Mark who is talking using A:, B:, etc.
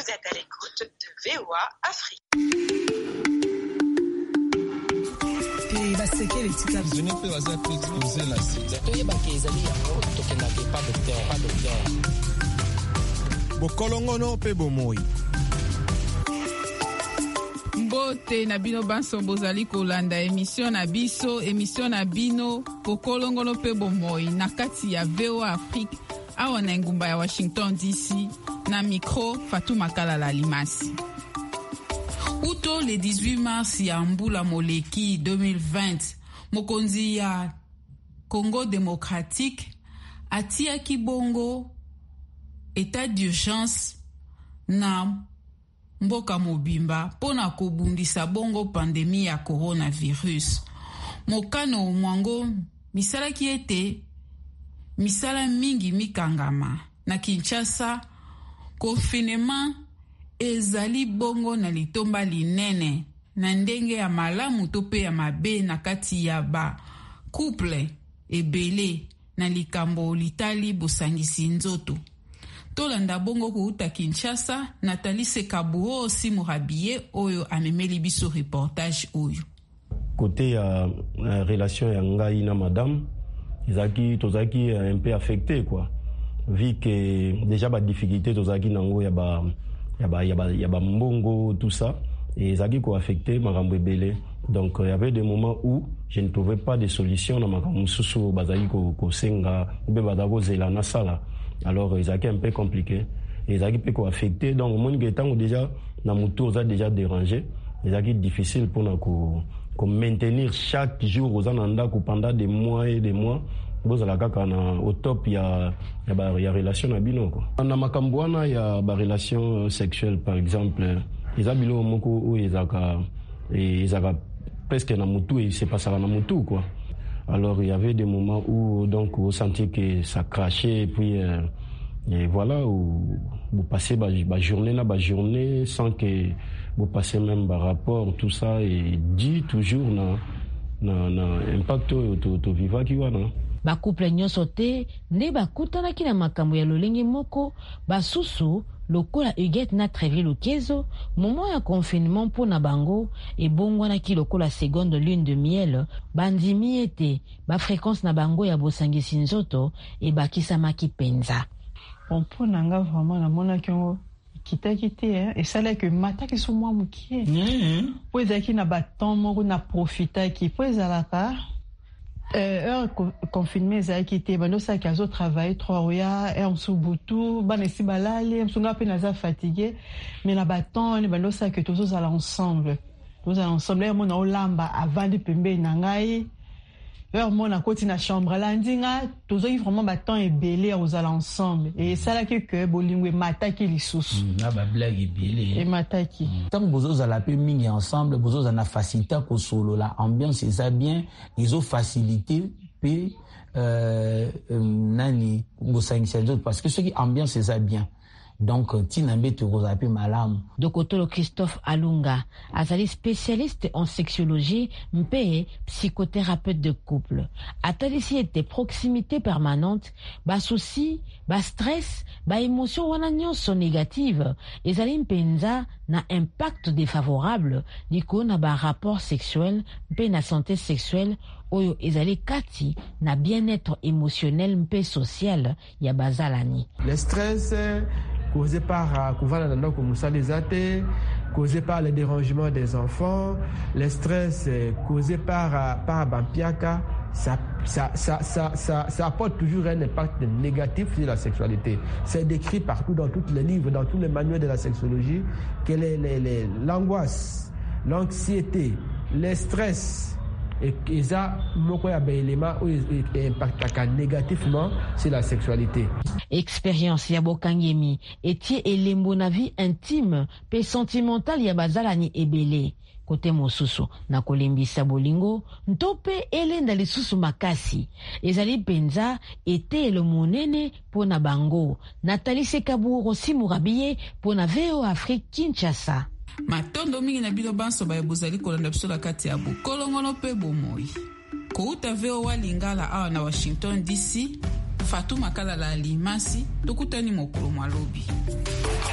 A: êtes à l'écoute de VOA Afrique.
B: Bokolongono pe bomoi.
C: Mbote na bino banso bozali kolanda émission na bino Bokolongono pe bomoi na kati ya VOA Afrique awa na ngumba ya Washington DC na micro Fatou Makala Limasi. Uto le 18 mars ya mbula moleki 2020 mokonzi ya Congo démocratique atiaki bongo état d'urgence na mboka mobimba pona kobundisa bongo pandémie ya coronavirus. Mokano mwango misalaki ete misala mingi mikangama na Kinshasa. Confinement ezali bongo na litomba linene na ndenge ya malamu to pe ya mabe na kati ya ba couple ebele na likambo litali bosangisi nzoto. Tolanda bongo kuuta Kinshasa, Nathalie Sekabuo si Mourabiye oyo amemeli biso reportage oyo.
D: Côté ya relation ya ngai na madame, tozaki un peu affecté quoi. Vu que déjà ba difficulté tozaki nango ya ba mbongo tout ça et zaki ko affecté makambo ebele. Donc il y avait des moments où je ne trouvais pas de solution na makambo susu bazali ko senga be badako zela na sala. Alors ils étaient un peu compliqué, ils étaient un peu affectés. Donc au moins que déjà na mutu ça déjà dérangé, ils étaient difficile pour nous maintenir chaque jour aux ananda pendant des mois et des mois. Vous allez au top il y a relation à bino quoi. Na makambwana il y a ba relation sexuelle par exemple, ils abilo moko où ils aka presque na mutu et c'est pas ça na mutu quoi. Alors il y avait des moments où donc vous sentiez que ça crachait et puis et voilà où vous passez ba journée sans que vous passez même par rapport tout ça et dit toujours na impact to viva ki wana.
E: Ba couple nyonso te nde bakutanaki na makambo ya lolenge moko basusu lokola Huguette na Treville Lukezo moment ya confinement mpona bango ebongwanaki lokola seconde lune de miel bandimi ete ba fréquence na bango ya bosangisi nzoto ebakisamaki penza.
F: Mpona nga vraiment namonaki yango kitaki te esalaki mataki so mwa mokie po ezalaki na batemps moko na profitaki po ezalaka heure confinement ezalaki te bandosaki azotravaille 3 oya heure mosusu butu bana esi balali mosusu nga mpe naza fatigué mais na batemps bandosaki tozozala ensemble heure mona olamba avandi pembeni na ngai heure mona koti na chambre landi nga tozoki vraiment batemps ebele ya kozala ensemble et esalaki ke bolingo emataki lisusu
G: na bablague ebele
F: emataki
G: ntango bozozala mpe mingi ensemble bozozala na facilité kosolola ambiance eza bien ezofacilité mpe nani bosangisa nzoto parce que soki ambiance eza bien donc tinambe tokozapi malamu.
E: Dokotolo Christophe Alunga azali spécialiste en sexologie mpe psychothérapeute de couple. Atalisi ete proximité permanente ba souci, ba stress, ba émotion wana nyonso négative ezali mpenza na impact défavorable liko na ba rapport sexuel mpe na santé sexuelle oyo ezali kati na bien-être émotionnel mpe social ya bazalani.
H: Le stress causé par causé par le dérangement des enfants, le stress causé par Bampiaka, ça apporte toujours un impact négatif sur la sexualité. C'est décrit partout dans tous les livres, dans tous les manuels de la sexologie, que l'angoisse, l'anxiété, le stress, et ça, beaucoup d'éléments qui impactent négativement sur la sexualité.
E: Expérience ya bokangemi etie elembo na vie intime pe sentimentale ya bazalani ebele. Kote mosusu na kolembisa bolingo ntope elenda lisusu makasi ezali penza etelo monene pona bango. Nathalie Sekabuo si Mourabiye pona VOA Afrique Kinshasa.
C: Matondo mingi na bino banso ba bozali kolanda biso la kati ya Bokolongono pe bomoi. Kouta VOA Lingala awa na Washington DC, Fatou Makala Limasi, tokutani mokolo mwalobi.